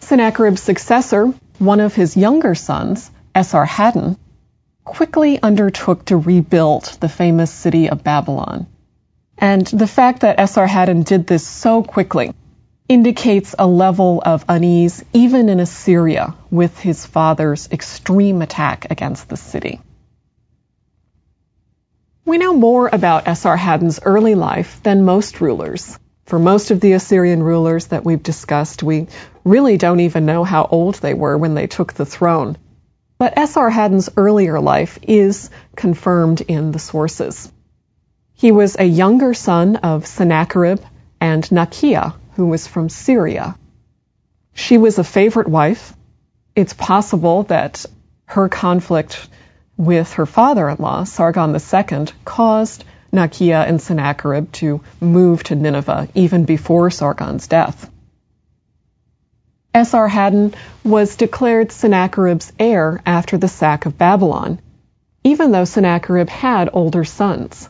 Sennacherib's successor, one of his younger sons, Esarhaddon, quickly undertook to rebuild the famous city of Babylon. And the fact that Esarhaddon did this so quickly indicates a level of unease even in Assyria with his father's extreme attack against the city. We know more about Esarhaddon's early life than most rulers. For most of the Assyrian rulers that we've discussed, we really don't even know how old they were when they took the throne. But Esarhaddon's earlier life is confirmed in the sources. He was a younger son of Sennacherib and Nakiah, who was from Syria. She was a favorite wife. It's possible that her conflict with her father-in-law, Sargon II, caused Nakiah and Sennacherib to move to Nineveh even before Sargon's death. Esarhaddon was declared Sennacherib's heir after the sack of Babylon, even though Sennacherib had older sons.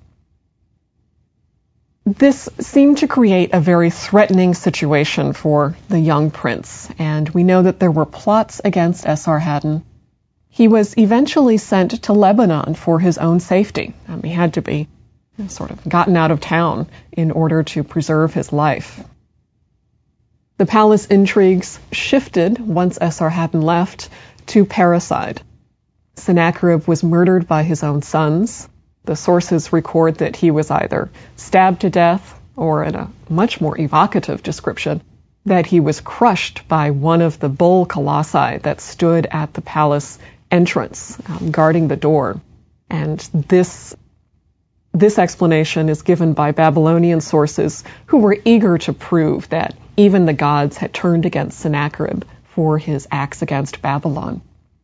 This seemed to create a very threatening situation for the young prince, and we know that there were plots against Esarhaddon. He was eventually sent to Lebanon for his own safety. He had to be sort of gotten out of town in order to preserve his life. The palace intrigues shifted once Esarhaddon left to parricide. Sennacherib was murdered by his own sons. The sources record that he was either stabbed to death or, in a much more evocative description, that he was crushed by one of the bull colossi that stood at the palace entrance, guarding the door. And this explanation is given by Babylonian sources who were eager to prove that even the gods had turned against Sennacherib for his acts against Babylon.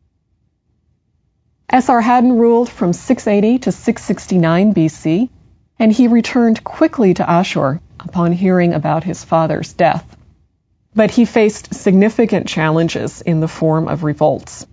Esarhaddon ruled from 680 to 669 BC, and he returned quickly to Ashur upon hearing about his father's death. But he faced significant challenges in the form of revolts.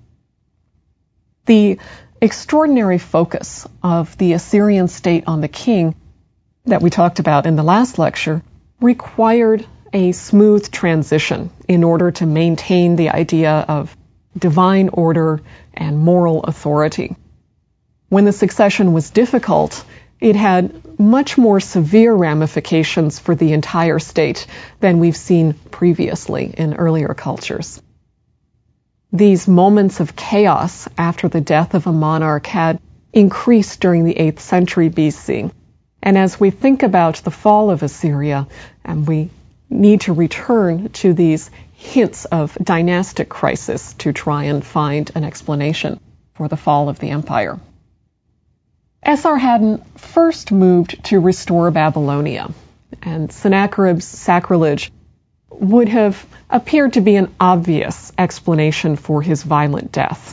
The extraordinary focus of the Assyrian state on the king that we talked about in the last lecture required a smooth transition in order to maintain the idea of divine order and moral authority. When the succession was difficult, it had much more severe ramifications for the entire state than we've seen previously in earlier cultures. These moments of chaos after the death of a monarch had increased during the 8th century BC. And as we think about the fall of Assyria, and we need to return to these hints of dynastic crisis to try and find an explanation for the fall of the empire. Esarhaddon first moved to restore Babylonia, and Sennacherib's sacrilege would have appeared to be an obvious explanation for his violent death.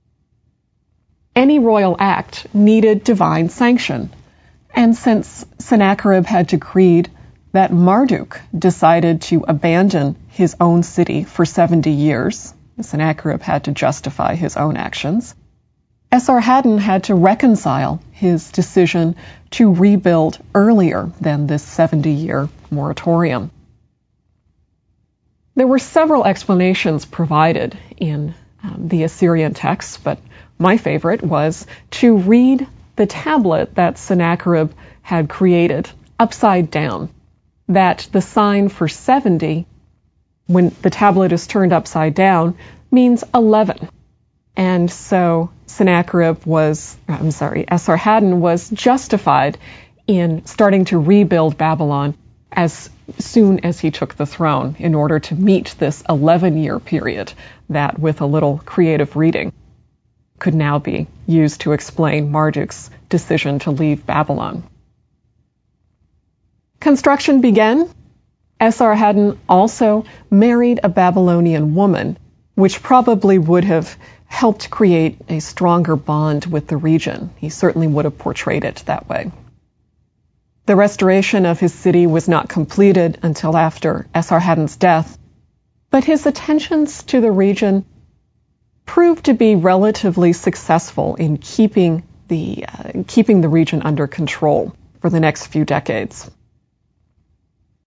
Any royal act needed divine sanction, and since Sennacherib had decreed that Marduk decided to abandon his own city for 70 years, Sennacherib had to justify his own actions, Esarhaddon had to reconcile his decision to rebuild earlier than this 70-year moratorium. There were several explanations provided in the Assyrian texts, but my favorite was to read the tablet that Sennacherib had created upside down, that the sign for 70, when the tablet is turned upside down, means 11. And so Esarhaddon was justified in starting to rebuild Babylon as soon as he took the throne in order to meet this 11-year period that, with a little creative reading, could now be used to explain Marduk's decision to leave Babylon. Construction began. Esarhaddon also married a Babylonian woman, which probably would have helped create a stronger bond with the region. He certainly would have portrayed it that way. The restoration of his city was not completed until after Esarhaddon's death, but his attentions to the region proved to be relatively successful in keeping the region under control for the next few decades.